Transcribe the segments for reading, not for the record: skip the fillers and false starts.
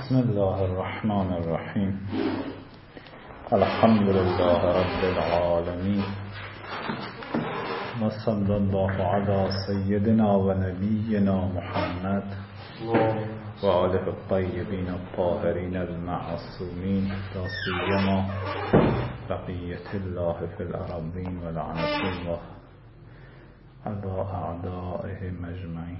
بسم الله الرحمن الرحیم. الحمد لله رب العالمین و صلی الله علی سیدنا و نبینا محمد و آله الطیبین الطاهرین المعصومین لا سیما بقیة الله فی الارضین و لعنة الله علی اعدائهم اجمعین.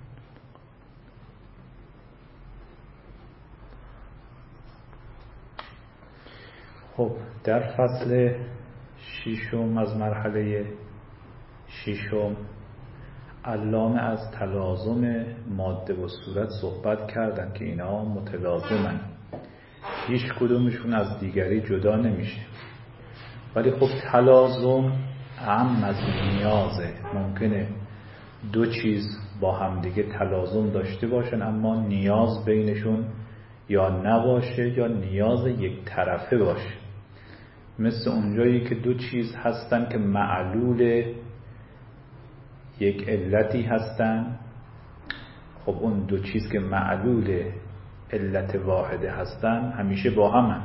خب در فصل ششم از مرحله ششم علامه از تلازم ماده و صورت صحبت کردن که اینا متلازمن، هیچ کدومشون از دیگری جدا نمیشه. ولی خب تلازم اعم از نیازه. ممکنه دو چیز با همدیگه تلازم داشته باشن اما نیاز بینشون یا نباشه یا نیاز یک طرفه باشه. مثل اونجایی که دو چیز هستن که معلول یک علتی هستن. خب اون دو چیز که معلول علت واحده هستن همیشه با همن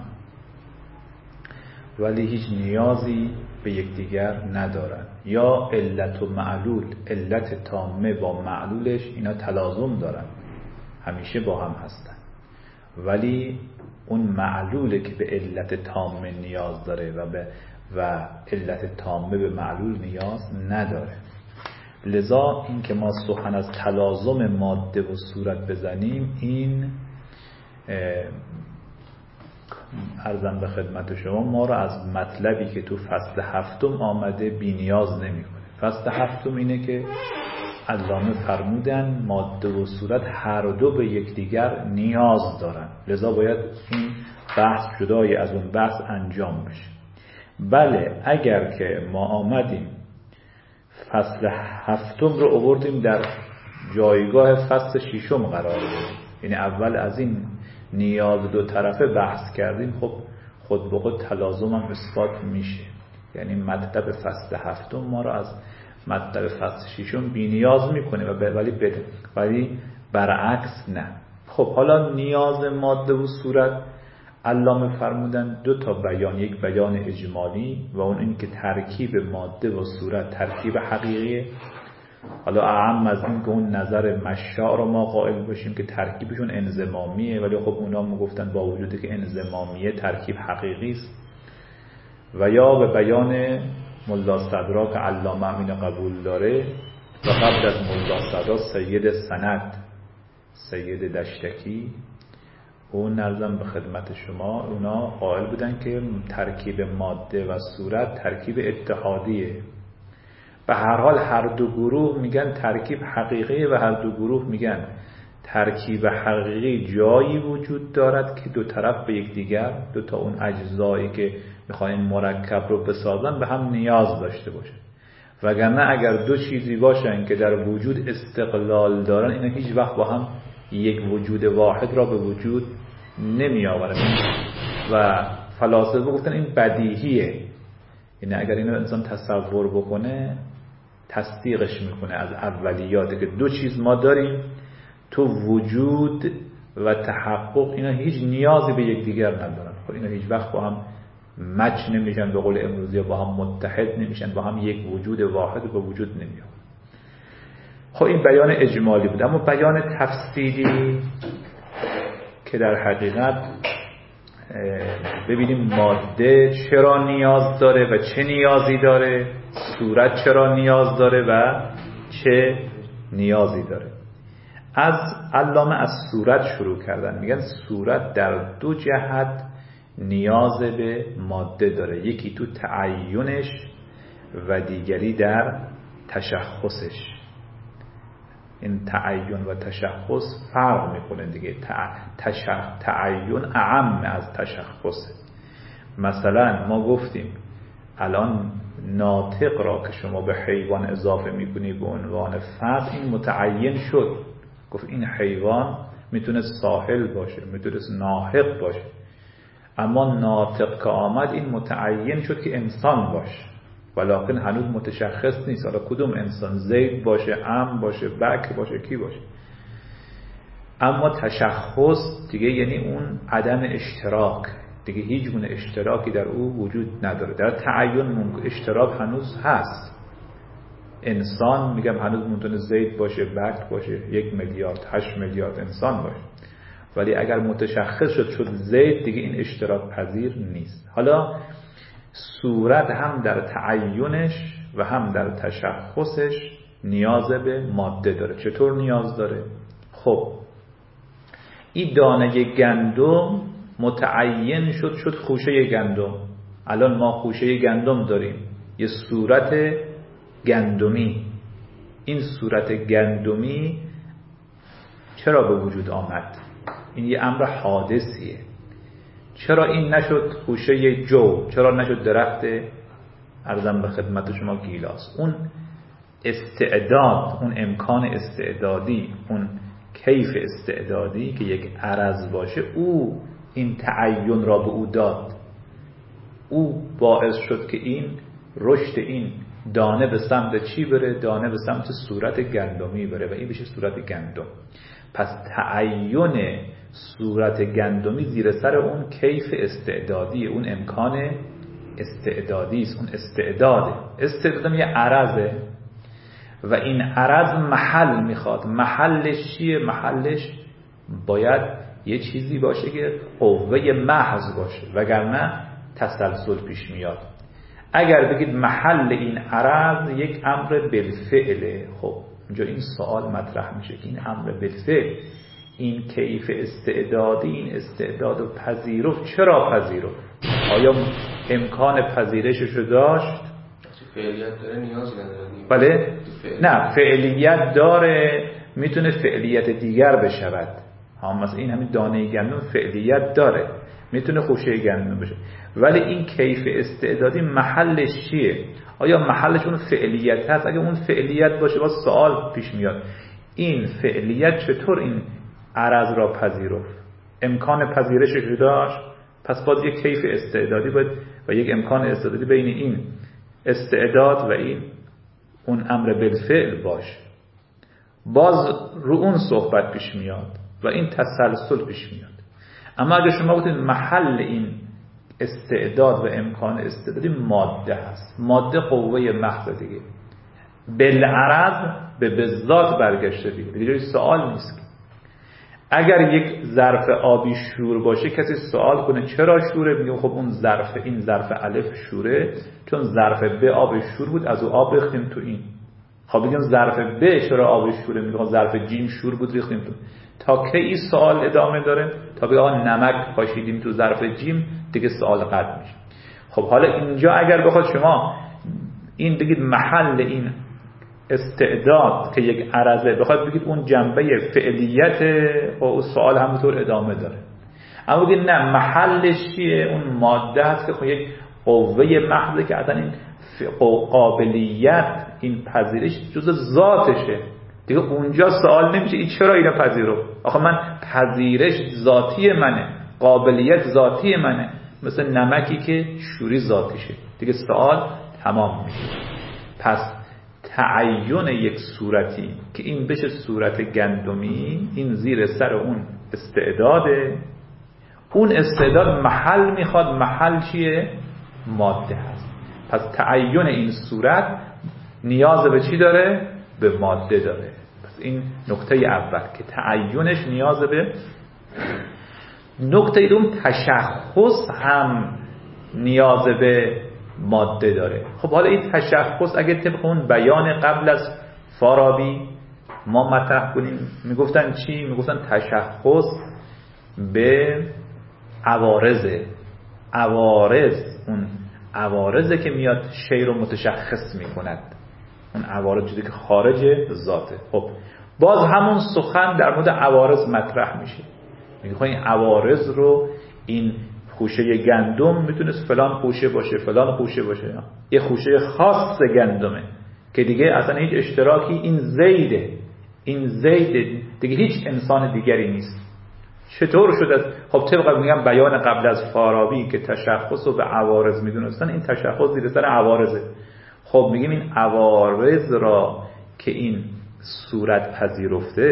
ولی هیچ نیازی به یکدیگر ندارن. یا علت و معلول، علت تامه با معلولش، اینا تلازم دارن، همیشه با هم هستن، ولی اون معلوله که به علت تامه نیاز داره و علت تامه به معلول نیاز نداره. لذا این که ما سخن از تلازم ماده و صورت بزنیم، این عرضم به خدمت شما ما رو از مطلبی که تو فصل هفتم آمده بی نیاز نمی کنه. فصل هفتم اینه که علامه فرمودن ماده و صورت هر دو به یکدیگر نیاز دارن، لذا باید این بحث جدای از اون بحث انجام بشه. بله اگر که ما آمدیم فصل هفتم رو آوردیم در جایگاه فصل ششم قرار بدیم، یعنی اول از این نیاز دو طرفه بحث کردیم، خب خود به خود تلازم هم اثبات میشه. یعنی مطلب فصل هفتم ما رو از مطلب فصل ششم بی نیاز میکنه ولی برعکس نه. خب حالا نیاز ماده و صورت علامه فرمودن دو تا بیان، یک بیان اجمالی و اون این که ترکیب ماده و صورت ترکیب حقیقیه. حالا اعم از این که اون نظر مشاع رو ما قائل باشیم که ترکیبشون انضمامیه، ولی خب اونا میگفتن با وجودی که انضمامیه ترکیب حقیقی است. و یا به بیان ملا صدرا که علامه امین قبول داره و قبل از ملا صدرا سید سند سید دشتکی، اون نرزم به خدمت شما، اونا قائل بودن که ترکیب ماده و صورت ترکیب اتحادیه. به هر حال هر دو گروه میگن ترکیب حقیقی و هر دو گروه میگن ترکیب حقیقی جایی وجود دارد که دو طرف به یکدیگر، دو تا اون اجزایی که میخواین مرکب رو بسازن به هم نیاز داشته باشن. وگرنه اگر دو چیزی باشن که در وجود استقلال دارن، اینا هیچ وقت با هم یک وجود واحد را به وجود نمی آورن. و فلاسفه گفتن این بدیهیه، یعنی اگر اینو انسان تصور بکنه تصدیقش میکنه از اولیاته که دو چیز ما داریم تو وجود و تحقق، اینا هیچ نیازی به یکدیگر ندارن. خب اینا هیچ وقت با هم مچ نمیشن، به قول امروزی با هم متحد نمیشن، با هم یک وجود واحد به وجود نمیاد. خب این بیان اجمالی بود. اما بیان تفصیلی که در حقیقت ببینیم ماده چرا نیاز داره و چه نیازی داره، صورت چرا نیاز داره و چه نیازی داره. از علامه از صورت شروع کردن، میگن صورت در دو جهت نیاز به ماده داره، یکی تو تعینش و دیگری در تشخصش. این تعین و تشخص فرق میکنه دیگه. تعین اعم از تشخص. مثلا ما گفتیم الان ناطق را که شما به حیوان اضافه میکنی به عنوان فرد، این متعین شد. گفت این حیوان میتونه ساحل باشه، میتونه ناحق باشه، اما ناطق که آمد این متعین شد که انسان باشه، ولکن هنوز متشخص نیست حالا کدوم انسان، زید باشه، ام باشه، بکر باشه، کی باشه. اما تشخص دیگه یعنی اون عدم اشتراک، دیگه هیچ گونه اشتراکی در او وجود نداره. در تعین اشتراک هنوز هست. انسان میگم هنوز ممکنه زید باشه، بکر باشه، 1 میلیارد 8 میلیارد انسان باشه، ولی اگر متشخص شد زید، دیگه این اشتراک پذیر نیست. حالا صورت هم در تعینش و هم در تشخصش نیاز به ماده داره. چطور نیاز داره؟ خب این دانه گندم متعین شد خوشه گندم. الان ما خوشه گندم داریم، یه صورت گندمی. این صورت گندمی چرا به وجود آمد؟ این یه امر حادثیه. چرا این نشد خوشه جو؟ چرا نشد درخت عرضم به خدمت شما گیلاس؟ اون استعداد، اون امکان استعدادی، اون کیف استعدادی که یک عرض باشه، او این تعین را به او داد. او باعث شد که این رشد این دانه به سمت چی بره؟ دانه به سمت صورت گندمی بره و این بشه صورت گندم. پس تعین صورت گندمی زیر سر اون کیف استعدادی، اون امکان استعدادی است. اون استعداد یه عرضه و این عرض محل میخواد. محلش چیه؟ محلش باید یه چیزی باشه که قوه محض باشه، وگرنه تسلسل پیش میاد. اگر بگید محل این عرض یک امر بالفعله، خب اینجا این سوال مطرح میشه که این امر بالفعل، این کیف استعدادی، این استعداد و پذیرفت، چرا پذیرفت؟ آیا امکان پذیرشش رو داشت؟ فعلیت داره، نیازی نداره. بله؟ نه، فعلیت داره، میتونه فعلیت دیگر بشود. مثلا این همین دانه گندم فعلیت داره، میتونه خوشه گندم بشه، ولی این کیف استعدادی محلش چیه؟ آیا محلش اون فعلیت هست؟ اگه اون فعلیت باشه باز سوال پیش میاد، این فعلیت چطور این عرض را پذیرفت؟ امکان پذیرشش رو داشت؟ پس باز یک کیف استعدادی باید و یک امکان استعدادی بین این استعداد و این اون امر بالفعل باشه. باز رو اون صحبت پیش میاد و این تسلسل پیش میاد. اما اگه شما گفتید محل این استعداد و امکان استعدادی ماده هست، ماده قوه محض دیگه، بالعرض به ذات برگشته دیگه سوال نیست. اگر یک ظرف آبی شور باشه کسی سوال کنه چرا شوره؟ میگه خب اون ظرف، این ظرف الف شوره چون ظرف ب آب شور بود، از او آب ریختیم تو این. خب بگیم ظرف ب چرا آب شوره؟ میگه ظرف جیم شور بود ریختیم تو. تا کی این سوال ادامه داره؟ تا بگه آقا نمک پاشیدیم تو ظرف جیم، دیگه سوال قطع میشه. خب حالا اینجا اگر بخواد شما این بگید محل این استعداد که یک عرضه، بخواد بگید اون جنبه فعلیت، و سوال همونطور ادامه داره. اما بگید نه، محلش چیه؟ اون ماده هست که خب یک قوه محضه که اصلا این قابلیت، این پذیرش جز ذاتشه دیگه. اونجا سوال نمیشه این چرا اینو پذیرفت؟ آخه من پذیرش ذاتی منه، قابلیت ذاتی منه، مثل نمکی که شوری ذاتیشه دیگه. سوال تمام میشه. پس تعین یک صورتی که این بشه صورت گندمی، این زیر سر اون استعداده. اون استعداد محل میخواد. محل چیه؟ ماده هست. پس تعین این صورت نیاز به چی داره؟ به ماده داره. پس این نکته اول که تعینش نیاز به. نکته دوم، تشخص هم نیاز به ماده داره. خب حالا این تشخص اگه طبق اون بیان قبل از فارابی ما مطرح کنیم، میگفتن چی؟ میگفتن تشخص به عوارضه. عوارض، اون عوارضه که میاد شی رو متشخص میکند. اون عوارض چیزی که خارج ذاته. خب باز همون سخن در مورد عوارض مطرح میشه. میگه این عوارض رو، این خوشه گندم میتونست فلان خوشه باشه، فلان خوشه باشه، یه خوشه خاص گندمه که دیگه اصلا هیچ اشتراکی، این زیده، این زیده دیگه، هیچ انسان دیگری نیست. چطور شده؟ خب طبق میگم بیان قبل از فارابی که تشخص رو به عوارض میدونستن، این تشخص زیر سر عوارضه. خب میگیم این عوارض را که این صورت پذیرفته،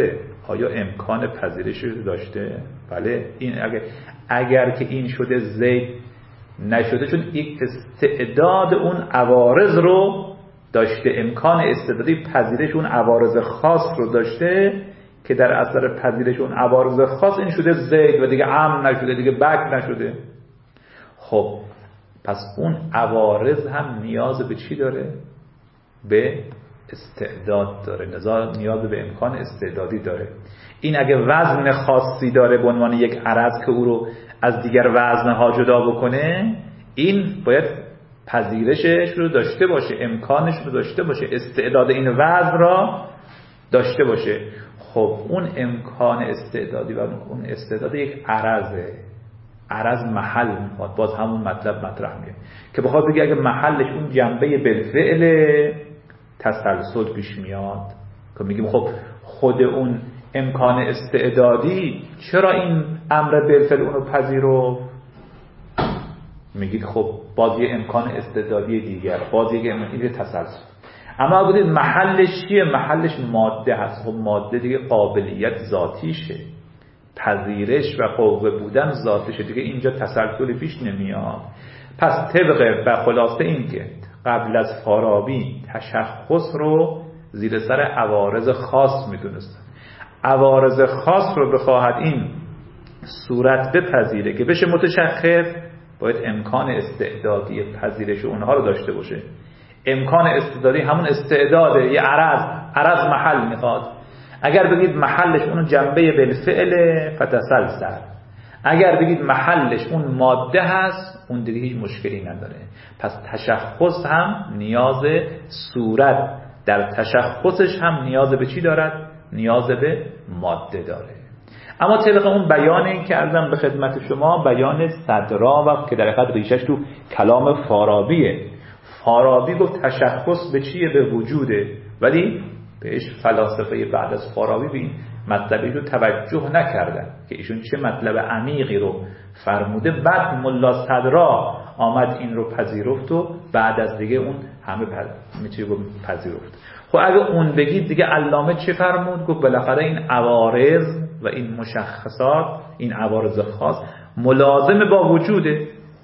آیا امکان پذیرش رو داشته؟ بله. این اگر که این شده زید نشده، چون یک استعداد اون عوارض رو داشته، امکان استعدادی پذیرش اون عوارض خاص رو داشته که در اثر پذیرش اون عوارض خاص این شده زید و دیگه امن نشده، دیگه بک نشده. خب پس اون عوارض هم نیاز به چی داره؟ به استعداد داره، نیاز به امکان استعدادی داره. این اگه وزن خاصی داره به عنوان یک عرض که او رو از دیگر وزنها جدا بکنه، این باید پذیرشش رو داشته باشه، امکانش رو داشته باشه، استعداد این وزن را داشته باشه. خب اون امکان استعدادی و اون استعداد یک عرضه، عرض محل میخواد. باز همون مطلب مطرح میشه که بخواد بگه اگه محلش اون جنبه بالفعل تسلسل پیش میاد، که میگیم خب خود اون امکان استعدادی چرا این امر بالفعل اونو پذیرفت؟ میگید خب باز یه امکان استعدادی دیگر، باز یه امکان تسلسل. اما بودید محلش چیه؟ محلش ماده هست. خب ماده دیگه قابلیت ذاتیشه، پذیرش و قوه بودن ذاتیشه، دیگه اینجا تسلسلی پیش نمیاد. پس طبق و خلاصه این که قبل از فارابی تشخص رو زیر سر عوارض خاص میدونستن، عوارض خاص رو بخواهد این صورت بپذیره که بشه متشخص، باید امکان استعدادی پذیرش اونها رو داشته باشه. امکان استعدادی همون استعداده، یه عرض محل میخواد. اگر بگید محلش اون جنبه بالفعل فتسلسل، اگر بگید محلش اون ماده هست، اون دیگه هیچ مشکلی نداره. پس تشخص هم نیاز، صورت در تشخصش هم نیاز به چی دارد؟ نیاز به ماده داره. اما طبق اون بیانی که عرضم به خدمت شما، بیان صدرا و که در حقیقت ریشش تو کلام فارابیه. فارابی گفت تشخص به چیه؟ به وجوده، ولی بهش فلاسفه بعد از فارابی به این مطلبی رو توجه نکردن که ایشون چه مطلب عمیقی رو فرموده. بعد ملا صدرا آمد این رو پذیرفت و بعد از دیگه اون همه پذیرفت. خب اگه اون بگید دیگه علامه چه فرمود؟ گفت بالاخره این عوارض و این مشخصات، این عوارض خاص ملازم با وجوده،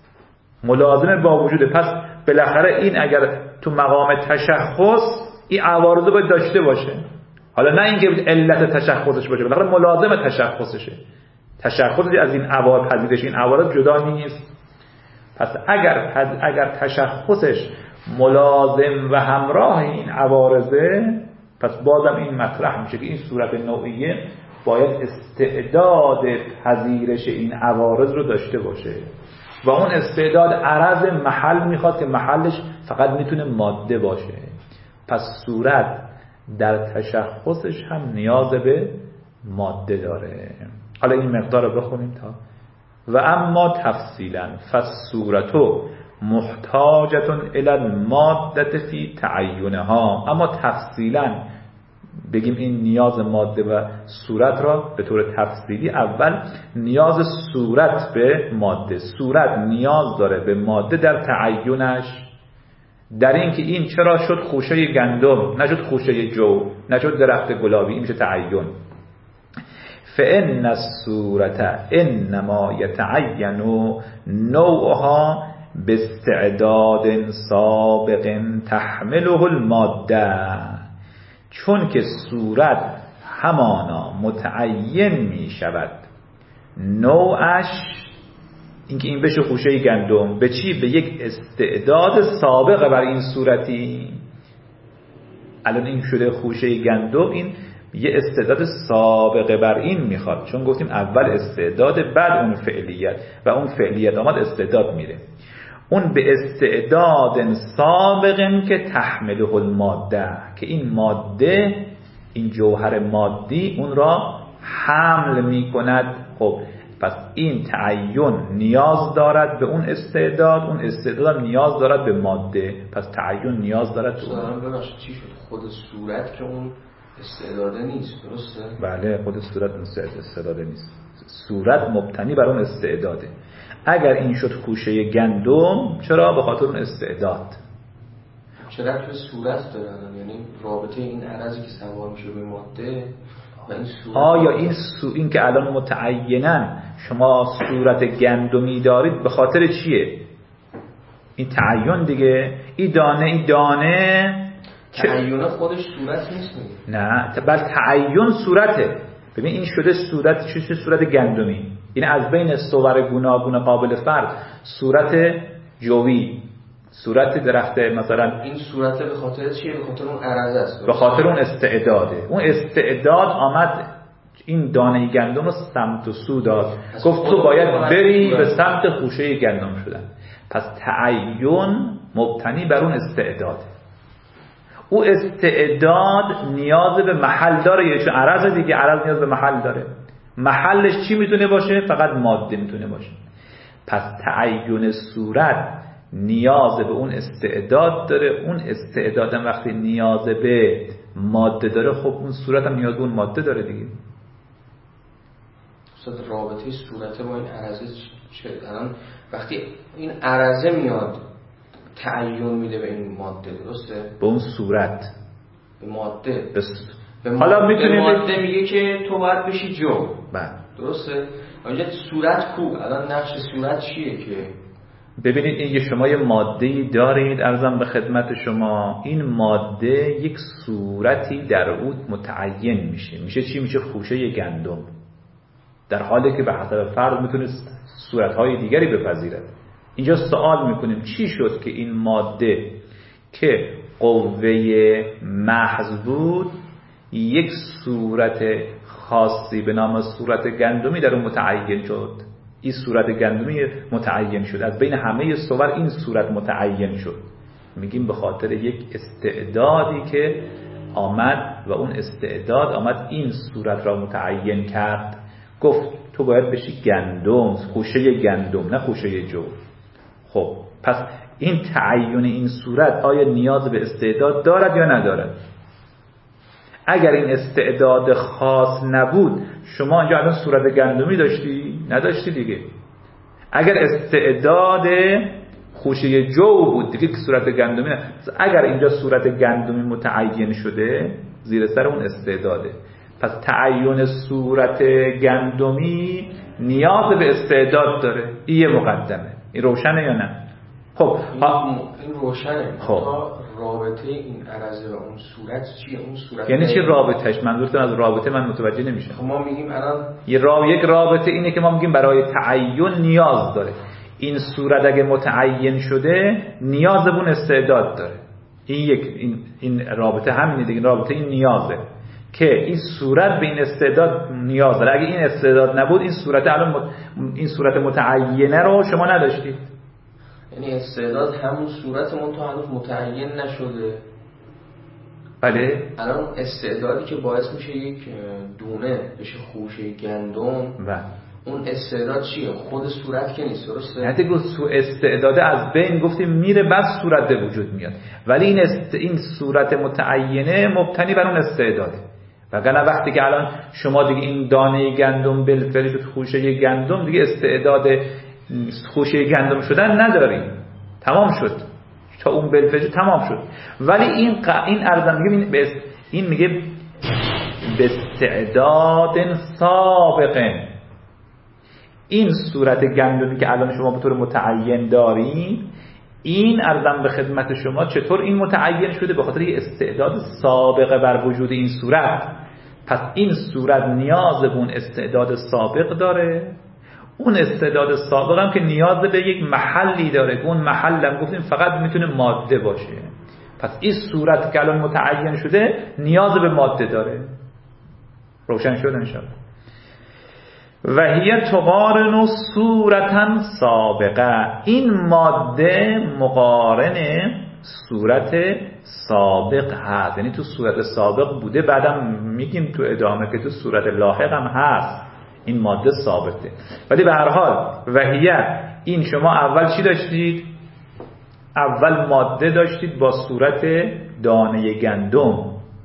ملازم با وجوده. پس بالاخره این اگر تو مقام تشخص این عوارض باید داشته باشه. حالا نه اینکه علت تشخصش باشه، بالاخره ملازم تشخصشه. تشخصی از این عوارض، پذیرش این عوارض جدا نیست. پس اگر تشخصش ملازم و همراه این عوارضه، پس بازم این مطرح میشه که این صورت نوعیه باید استعداد پذیرش این عوارض رو داشته باشه و اون استعداد عرض محل میخواد که محلش فقط میتونه ماده باشه. پس صورت در تشخصش هم نیاز به ماده داره. حالا این مقدار رو بخونیم تا و اما تفصیلا فالصورتو محتاجتون الی الماده فی تعینها. اما تفصیلا بگیم این نیاز ماده و صورت را به طور تفصیلی، اول نیاز صورت به ماده. صورت نیاز داره به ماده در تعینش، در این که این چرا شد خوشه گندم، نشد خوشه جو، نشد درخت گلابی، این میشه تعین. فإن الصورة انما يتعين نوعها باستعداد سابق تحمله الماده. چون که صورت همانا متعین می شود نوعش، اینکه این بشه خوشه گندم، به چی؟ به یک استعداد سابق بر این صورتی. الان این شده خوشه گندم، این یه استعداد سابقه بر این میخواد، چون گفتیم اول استعداد بعد اون فعلیت و اون فعلیت آمد استعداد میره. اون به استعداد سابقن که تحمله الماده، که این ماده، این جوهر مادی اون را حمل میکند. خب پس این تعین نیاز دارد به اون استعداد، اون استعداد نیاز دارد به ماده، پس تعین نیاز دارد به اون. چی شد؟ خود صورت که اون استعداده نیست، درسته؟ بله، خود صورت استعداده نیست. صورت مبتنی بر اون استعداده. اگر این شد خوشه گندم، چرا؟ به خاطر اون استعداد. چرا به صورت دارن؟ یعنی رابطه این عرضی که سوار میشه به ماده آیا این که الان متعیناً شما صورت گندمی دارید به خاطر چیه؟ این تعین دیگه. این دانه تعین خودش صورت نیست میگه. نه بل تعین صورته. ببین این شده صورت گندمی. این از بین صور گوناگون قابل فرد صورت جوی، صورت درخت مثلا. این صورت به خاطر چیه؟ به خاطر اون عرضه است، به خاطر اون استعداده. اون استعداد آمد این دانه گندم رو سمت و سو داد، گفت تو باید بری به سمت خوشه گندم شدن. پس تعین مبتنی بر اون استعداده. او استعداد نیاز به محل داره، یه عرض دیگه. عرض نیاز به محل داره. محلش چی میتونه باشه؟ فقط ماده میتونه باشه. پس تعین صورت نیاز به اون استعداد داره. اون استعداد هم وقتی نیاز به ماده داره، خب اون صورت هم نیاز به اون ماده داره دیگه. استاد رابطه صورت با این عرضه چه؟ الان وقتی این عرضه میاد تعین میده به این ماده، درسته؟ به اون صورت، به ماده، حالا میتونیم ماده میگه که تو باید بشی جو. بله درسته؟ اونجا صورت کو؟ الان نقش صورت چیه که ببینید این شما یه ماده‌ای دارید، عرضم به خدمت شما، این ماده یک صورتی در او متعین میشه چی؟ میشه خوشه گندم، در حالی که به حسب فرض میتونه صورت‌های دیگری بپذیرد. اینجا سوال میکنیم چی شد که این ماده که قوه محض بود یک صورت خاصی به نام صورت گندمی در اون متعین شد؟ این صورت گندمی متعین شد، از بین همه صور این صورت متعین شد. میگیم به خاطر یک استعدادی که آمد و اون استعداد آمد این صورت را متعین کرد. گفت تو باید بشی گندم، خوشه گندم، نه خوشه جو. خب پس این تعین این صورت آیا نیاز به استعداد دارد یا ندارد؟ اگر این استعداد خاص نبود شما اینجا الان صورت گندمی داشتی؟ نداشتی دیگه. اگر استعداد خوشه جو بود دیگه صورت گندمی نه. اگر اینجا صورت گندمی متعین شده زیر سر اون استعداده، پس تعین صورت گندمی نیاز به استعداد داره. این یه مقدمه. این روشنه یا نه؟ خب این روشنه. خب رابطه این عرضه و اون صورت چیه؟ اون صورت یعنی چی رابطهش؟ منظورتون از رابطه من متوجه نمیشم. خب ما میگیم الان یک رابطه اینه که ما میگیم برای تعین نیاز داره. این صورت اگه متعین شده نیاز به اون استعداد داره. این رابطه همینه دیگه. رابطه این نیازه که این صورت به این استعداد نیاز داره. اگه این استعداد نبود این صورت الان این صورت متعینه رو شما نداشتید. یعنی استعداد همون صورت منتها هنوز متعین نشده. بله. الان استعدادی که باعث میشه یک دونه بشه خوشه گندم، بله، اون استعداد چیه؟ خود صورت که نیست، درسته؟ نه دیگه استعداد از بین گفتیم میره بعد صورت به وجود میاد، ولی این صورت متعینه مبتنی بر اون استعداده. وگرنه وقتی که الان شما دیگه این دانه گندم بالفعل خوشه گندم دیگه استعداد خوشه گندم شدن نداری، تمام شد، تا اون بالفعل تمام شد. ولی این ارزم میگه این میگه به استعداد سابقه. این صورت گندمی که الان شما به طور متعین دارین، این ارزم به خدمت شما چطور این متعین شده؟ به خاطر یه استعداد سابقه بر وجود این صورت. پس این صورت نیاز به اون استعداد سابق داره. اون استعداد سابق هم که نیاز به یک محلی داره، اون محل هم گفتیم فقط میتونه ماده باشه. پس این صورت که الان متعین شده نیاز به ماده داره. روشن شد انشاءالله. و هی تقارن صورتا سابقه. این ماده مقارن صورت سابق هست، یعنی تو صورت سابق بوده، بعدم میگیم تو ادامه که تو صورت لاحق هم هست. این ماده ثابته. ولی به هر حال و هی، این شما اول چی داشتید؟ اول ماده داشتید با صورت دانه گندم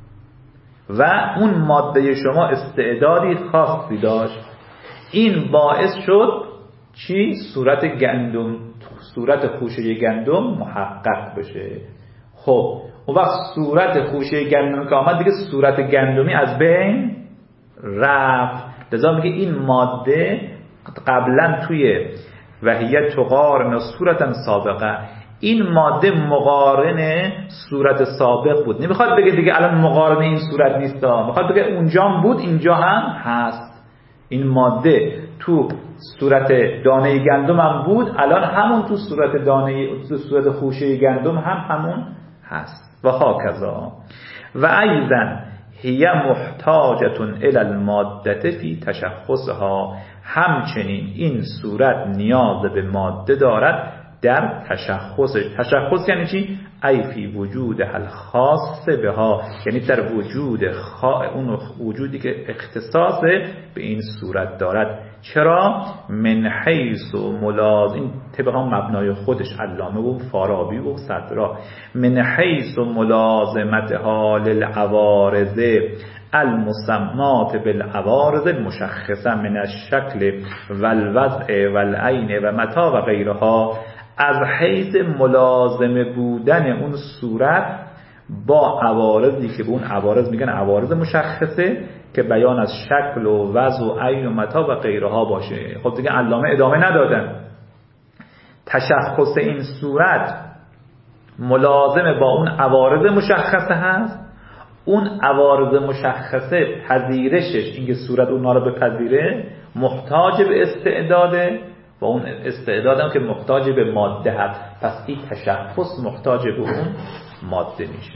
و اون ماده شما استعدادی خاصی داشت. این باعث شد چی؟ صورت گندم، صورت خوشه گندم محقق بشه. خب اون وقت صورت خوشه گندم که آمد دیگه صورت گندمی از بین رفت. لذا میگه این ماده قبلا توی وهیه تقارن صورتا سابقه، این ماده مقارن صورت سابق بود. نمیخواد بگه دیگه الان مقارن این صورت نیست، میخواد بگه اونجا هم بود اینجا هم هست. این ماده تو صورت دانه گندم هم بود، الان همون تو صورت صورت خوشه گندم هم همون هست. و هاکذا و ایضا هی محتاجة الی الماده فی تشخصها، همچنین این صورت نیاز به ماده دارد در تشخصش. تشخص یعنی چی؟ ای فی وجود الخاص بها، یعنی در وجود اون وجودی که اختصاص به این صورت دارد. چرا؟ من حیث ملازم، طبقا مبنای خودش علامه و فارابی و صدرا، من حیث ملازمتها للعوارض المسمات بالعوارض المشخصه من الشکل والوضع والعین و متا و غیرها، از حیث ملازم بودن اون صورت با عوارضی که به اون عوارض میگن عوارض مشخصه که بیان از شکل و وضع و عین و متا و غیرها باشه. خب دیگه علامه ادامه ندادن. تشخص این صورت ملازم با اون عوارض مشخصه هست، اون عوارض مشخصه پذیرشش، اینکه صورت اونها رو بپذیره، محتاج به استعداده و اون استعدادم که محتاج به ماده هست. پس این تشخص محتاج به اون ماده میشه.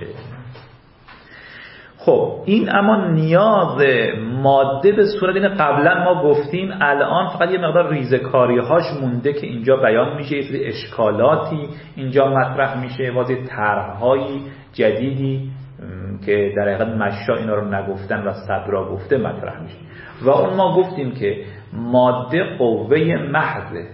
خب این اما نیاز ماده به صورت، این قبلا ما گفتیم، الان فقط یه مقدار ریزکاری هاش مونده که اینجا بیان میشه، یه سری اشکالاتی اینجا مطرح میشه، واسه طرح‌های جدیدی که در حقیقت مشا اینا رو نگفتن و صدرا گفته مطرح میشه. و اون ما گفتیم که ماده قوه محضه،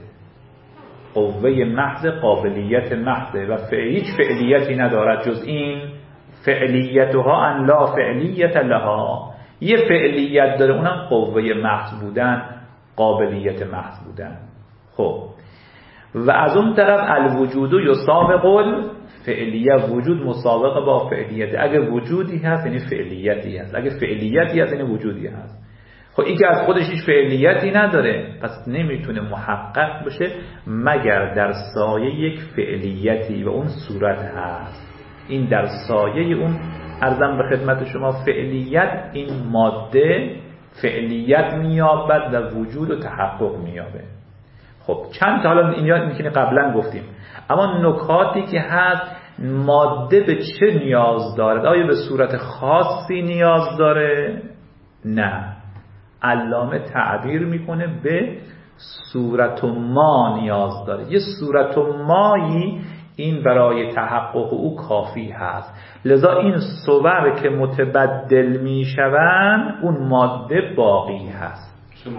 قوه محض، قابلیت محضه و هیچ فعلیتی ندارد جز این فعلیتها ان لا فعلیت لها. یه فعلیت داره، اونم قوه محض بودن، قابلیت محض بودن. خب و از اون طرف الوجود یسابق فعلیه، وجود مسابقه با فعلیت. اگه وجودی هست یعنی فعلیتی هست، اگه فعلیتی هست یعنی وجودی هست. خب این که از خودش هیچ فعلیتی نداره، پس نمیتونه محقق بشه مگر در سایه یک فعلیتی و اون صورت هست. این در سایه اون، عرضم به خدمت شما، فعلیت، این ماده فعلیت میابد و وجود و تحقق میابه. خب چند تا حالا این میکنه قبلا گفتیم، اما نکاتی که هست، ماده به چه نیاز داره؟ آیا به صورت خاصی نیاز داره؟ نه، علامه تعبیر میکنه به صورت ما نیاز داره. یه صورت مایی این برای تحقق او کافی هست. لذا این صور که متبدل میشوند اون ماده باقی هست،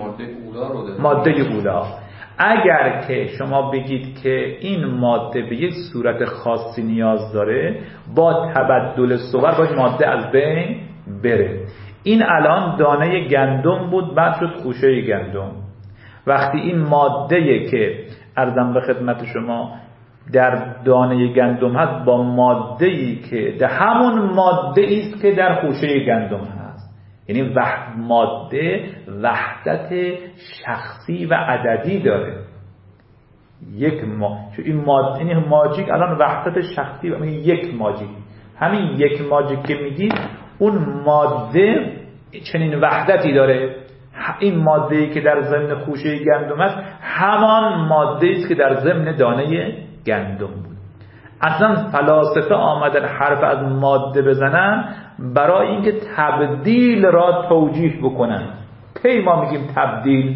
ماده اولا. اگر که شما بگید که این ماده به یک صورت خاصی نیاز داره، با تبدل صور باید ماده از بین بره. این الان دانه گندم بود، بعد شد خوشه گندم. وقتی این ماده که عرضم به خدمت شما در دانه گندم هست با ماده‌ای که در همون ماده است که در خوشه گندم هست، یعنی ماده وحدت شخصی و عددی داره. این ماده، این ماجیک الان وحدت شخصی و یک ماجیک، همین یک ماجیک که میگید اون ماده چنین وحدتی داره. این ماده‌ای که در ضمن خوشه گندم است همان ماده‌ای است که در ضمن دانه گندم بود. اصلا فلاسفه آمدن حرف از ماده بزنن برای اینکه تبدیل را توجیه بکنن. کی ما میگیم تبدیل؟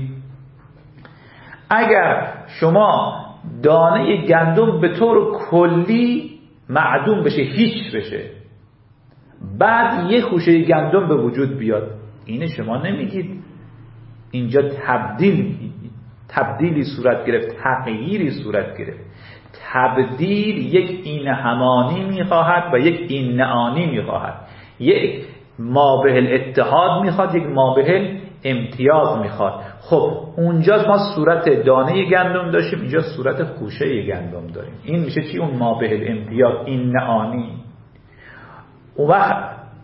اگر شما دانه گندم به طور کلی معدوم بشه، هیچ بشه، بعد یه خوشه گندم به وجود بیاد، اینه شما نمیگید اینجا تبدیلی صورت گرفت، تغییری صورت گرفت. تبدیل یک این همانی میخواهد و یک این آنی میخواهد، یک مابه الاتحاد میخواد، یک مابه امتیاز میخواد. خب اونجا ما صورت دانه گندم داشتیم، اینجا صورت خوشه گندم داریم. این میشه چی؟ اون مابه الامتیاز، این آنی. اون وقت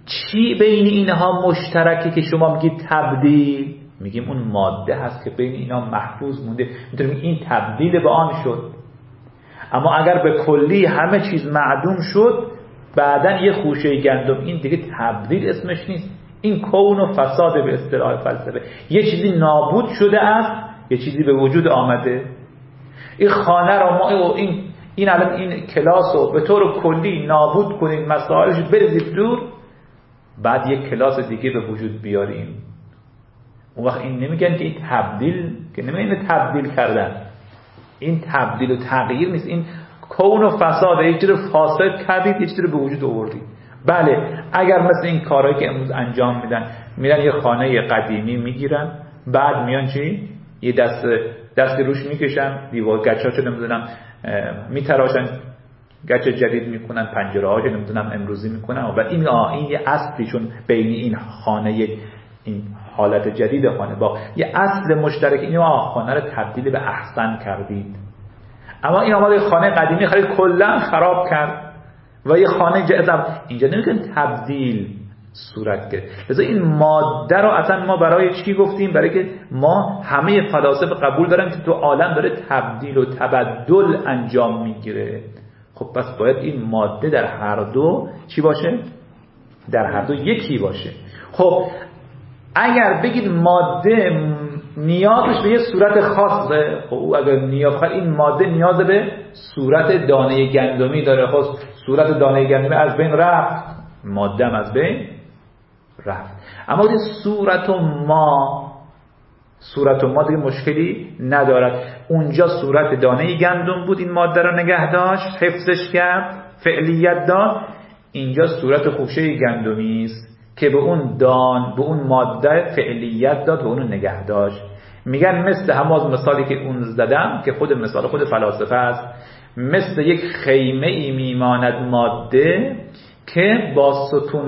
چی بین اینها مشترکه که شما میگید تبدیل؟ میگیم اون ماده هست که بین اینها محفوظ مونده، میتونیم این تبدیل به آن شد. اما اگر به کلی همه چیز معدوم شد، بعدن یه خوشه گندم، این دیگه تبدیل اسمش نیست، این کون و فساد به اصطلاح فلسفه. یه چیزی نابود شده است، یه چیزی به وجود آمده. این خانه رو ما این الان این کلاس رو به طور کلی نابود کنید، مسائلش بریزید دور، بعد یک کلاس دیگه به وجود بیاریم. اون وقت این نمیگن که این تبدیل، که نمیگن تبدیل کردن، این تبدیل و تغییر نیست، این کون و فساد، یک چیز رو فاسد کردید، یک چیز رو به وجود آوردید. بله اگر مثل این کارهایی که امروز انجام میدن، میرن یه خانه قدیمی میگیرن، بعد میان چی؟ یه دست روش میکشن، دیوار گچاشو نمیدونم میتراشن، گچ جدید میکنن، پنجره هاشو نمیدونم امروزی میکنن، و این یه اصلیشون بین این خانه، این حالت جدید خانه با یه اصل مشترک، این خانه رو تبدیل به احسن کردید. اما این آمده خانه قدیمی خیلی کلا خراب کرد و یه خانه جدید، اینجا نمیگن تبدیل صورت گرفت. لذا این ماده رو اصلا ما برای چی گفتیم؟ برای که ما همه فلاسفه قبول دارن که تو عالم داره تبدیل و تبدل انجام میگیره. خب پس باید این ماده در هر دو چی باشه؟ در هر دو یکی باشه. خب اگر بگید ماده نیازش به یه صورت خاصه، خب او اگر این ماده نیاز به صورت دانه گندمی داره، خب صورت دانه گندمی از بین رفت، ماده هم از بین رفت. اما این صورت و ما دیگه مشکلی ندارد. اونجا صورت دانه گندم بود، این ماده رو نگه داشت، حفظش کرد، فعلیت داد. اینجا صورت خوشه گندمی است که به اون ماده فعلیت داد و اونو نگه داشت. میگن مثل همون مثالی که اون زدم که خود مثال خود فلاسفه است، مثل یک خیمه ای میماند ماده که با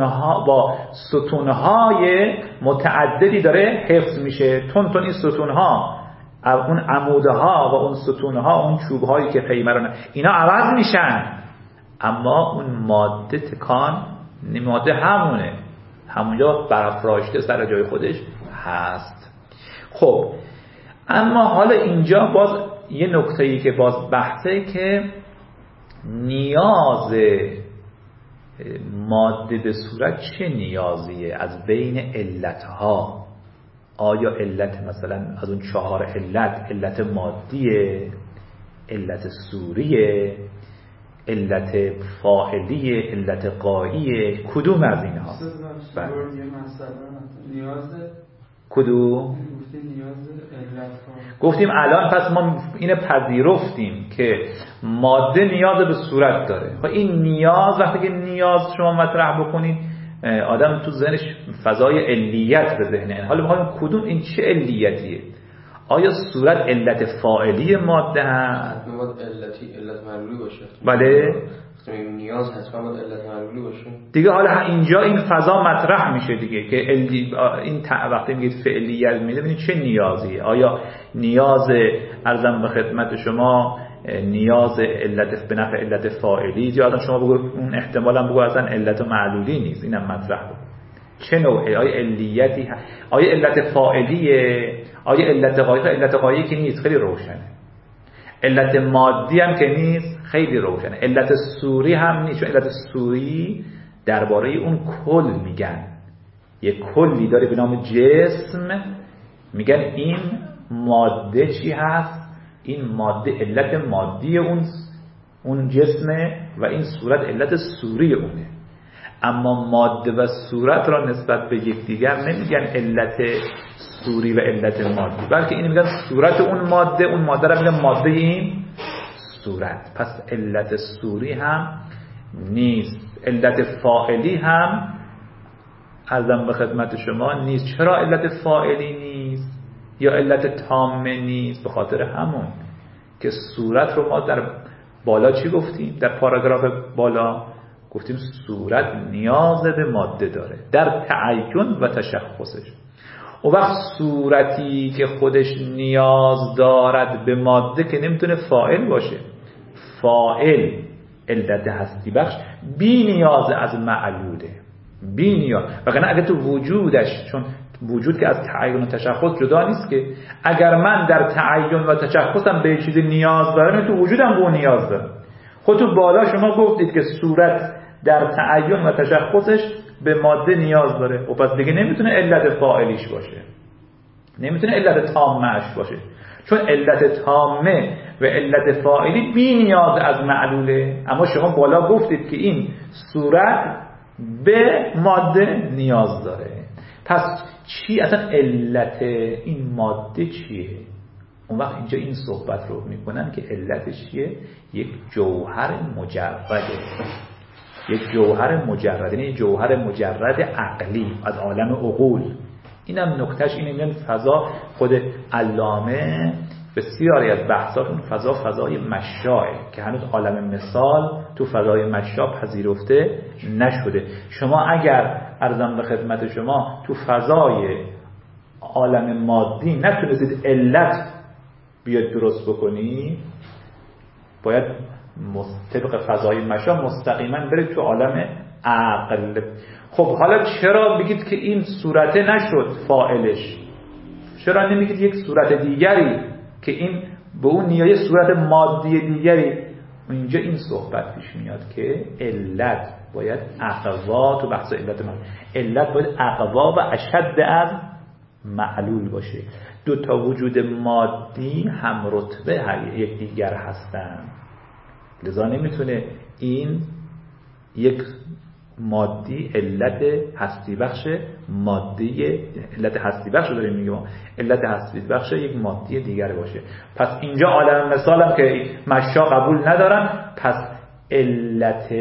ستونهای متعددی داره حفظ میشه. تون این ستونها، اون عمودها و اون ستونها، اون چوبهایی که خیمه رو اینا عوض میشن، اما اون ماده تکان، ماده همونجا برافراشته سر جای خودش هست. خب اما حالا اینجا باز یه نکته‌ای که باز بحثه که نیاز ماده به صورت چه نیازیه از بین علتها. آیا علت مثلا از اون 4 علت مادیه، علت صوریه، علت فاعلیه، علت غاییه، کدوم از اینها؟ نیاز کدوم؟ گفتیم الان پس ما اینو پذیرفتیم که ماده نیاز به صورت داره. خب این نیاز، وقتی که نیاز شما مطرح بکنید، آدم تو ذهنش فضای علیت به ذهنه. حالا بخوایم کدوم، این چه علیتیه؟ آیا صورت علت فاعلی ماده هست؟ علت معلولی باشه. بله. نیاز حتما باید علت معلولی باشه. دیگه حالا اینجا این فضا مطرح میشه دیگه که این وقتی میگید فعلیت میدونید چه نیازیه؟ آیا نیاز ارزم به خدمت شما نیاز علت به نفع علت فاعلی، یا آدم شما بگو اون احتمالاً بگو اصلا علت معلولی نیست، اینم مطرح بود. چه نوعه؟ آیا علیتی آیا علت فاعلیه؟ آیا علت غایه؟ علت غایه که نیست، خیلی روشنه. علت مادی هم که نیست، خیلی روشنه. علت صوری هم نیست، چون علت صوری درباره اون کل میگن. یک کلی داره به نام جسم، میگن این ماده چی هست؟ این ماده علت مادی اون جسمه و این صورت علت صوری اونه. اما ماده و صورت را نسبت به یکدیگر نمیگن علت صوری و علت مادی، بلکه این میگن صورت اون ماده را میگن ماده این صورت. پس علت صوری هم نیست، علت فاعلی هم عرضم به خدمت شما نیست. چرا علت فاعلی نیست یا علت تامه نیست؟ به خاطر همون که صورت رو ما در بالا چی گفتیم؟ در پاراگراف بالا گفتیم صورت نیاز به ماده داره در تعین و تشخصش. و وقت صورتی که خودش نیاز دارد به ماده که نمیتونه فاعل باشه. فاعل علت هستی بخش بی نیاز از معلوله. بی نیاز. وگرنه اگه تو وجودش، چون وجود که از تعین و تشخص جدا نیست که، اگر من در تعین و تشخصم به چیزی نیاز دارم، تو وجودم به اون نیاز دارم. خود تو بالا شما گفتید که صورت در تعین و تشخصش به ماده نیاز داره، و پس دیگه نمیتونه علت فاعلیش باشه، نمیتونه علت تامه‌اش باشه، چون علت تامه و علت فاعلی بی نیاز از معلوله. اما شما بالا گفتید که این صورت به ماده نیاز داره. پس چی اصلا علت این ماده چیه؟ اون وقت اینجا این صحبت رو میکنن که علتش چیه؟ یک جوهر مجرده، یک جوهر مجرد، یعنی جوهر مجرد عقلی از عالم عقول. اینم نکتهش اینه، میگن فضا، خود علامه بسیاری از بحثاتون فضای مشاعه که هنوز عالم مثال تو فضای مشاع پذیرفته نشده. شما اگر عرضم به خدمت شما تو فضای عالم مادی نتونستید علت بیاد درست بکنی، باید طبق فضای مشاع مستقیما برید تو عالم عقل. خب حالا چرا بگید که این صورته نشد فاعلش؟ چرا نمیگید یک صورت دیگری که این به اون نیای صورت مادی دیگری؟ اینجا این صحبت پیش میاد که علت باید اقوا، تو بحث علت باید اقوا و اشد از معلول باشه. دو تا وجود مادی هم رتبه یک دیگر هستن، لذا نمیتونه این یک مادی علت هستی بخش مادی، علت هستی بخش رو داریم میگم، علت هستی بخش یک مادی دیگر باشه. پس اینجا عالم مثال هم که مشا قبول ندارن، پس علت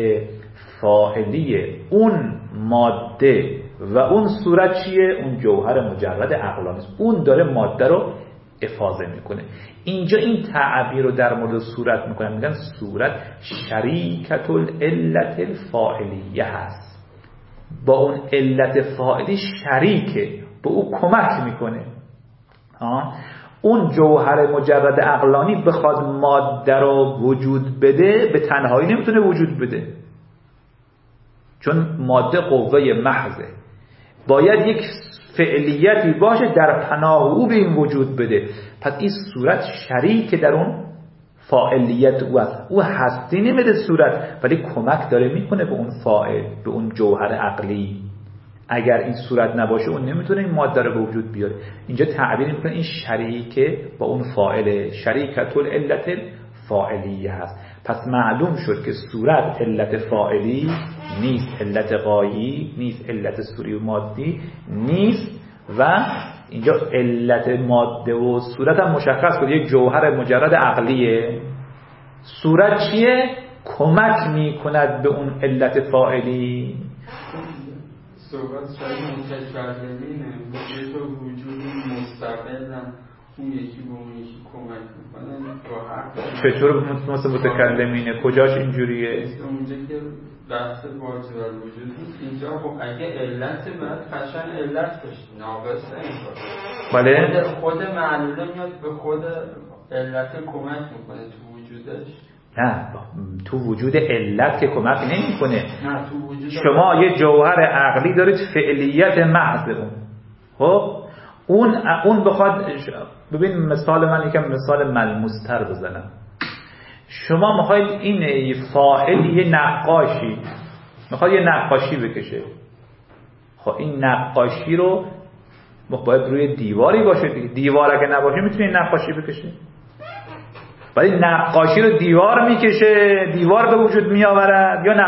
فاعلی اون ماده و اون صورت چیه؟ اون جوهر مجرد عقلانی است، اون داره ماده رو افاضه میکنه. اینجا این تعبیر رو در مورد صورت میکنن، میگن صورت شریکت العلت الفاعلیه هست، با اون علت فاعلی شریکه، به او کمک میکنه. اون جوهر مجرد عقلانی بخواد ماده رو وجود بده، به تنهایی نمیتونه وجود بده، چون ماده قوه محضه، باید یک فعلیتی باشه در پناه او به این وجود بده. پس این صورت شریک در اون فاعلیت او است، او هستی نمیده صورت، ولی کمک داره میکنه به اون فاعل، به اون جوهر عقلی. اگر این صورت نباشه اون نمیتونه این ماده رو به وجود بیاره. اینجا تعبیر میکنه این شریک با اون فاعل، شریکت العلت فاعلیه هست. پس معلوم شد که صورت علت فاعلی نیست، علت غایی نیست، علت صوری و مادی نیست، و اینجا علت ماده و صورت هم مشخص کنه، یک جوهر مجرد عقلیه. صورت چیه؟ کمک میکند به اون علت فاعلی. صحبت شاید متکلمینه، یه تو وجود مستقلن، اون یکی به اون یکی کمک میکنه با حرف. چطور مثل متکلمینه؟ کجاش اینجوریه؟ اونجا که بحث واجب الوجود نیست، اینجا خب اگه علت باید قشنگ علت باشه، ناقص نمیشه. بله؟ خود معلوله میاد به خود علت کمک میکنه تو وجودش. نه، تو وجود علت که کمک نمیکنه. نه، تو وجود شما یه جوهر عقلی دارید، فعلیت محض اون. خب اون بخواد، ببین مثال من یکم مثال ملموس‌تر بزنم. شما میخواید این فاعل یه نقاشی میخواد یه نقاشی بکشه، خب این نقاشی رو باید روی دیواری باشه دیگه. دیوار اگه نباشه میتونه نقاشی بکشه؟ ولی نقاشی رو دیوار میکشه، دیوار به وجود میآورد، یا